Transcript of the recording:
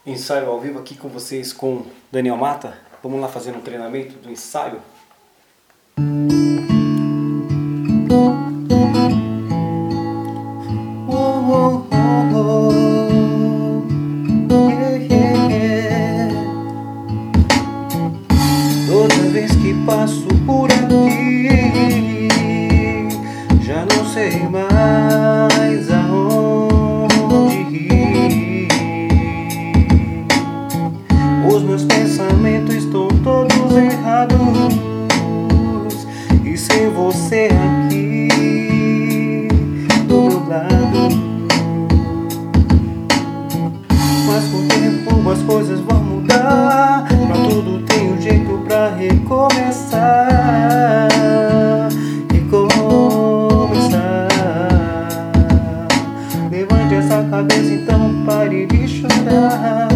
Ensaio ao vivo aqui com vocês com Daniel Mata. Vamos lá fazer um treinamento do ensaio. Toda vez que passo por aqui, já não sei mais aonde ir. Os meus pensamentos estão todos errados, e sem você aqui do meu lado. Mas com o tempo as coisas vão mudar, pra tudo tem um jeito pra recomeçar. Levante essa cabeça, então pare de chorar.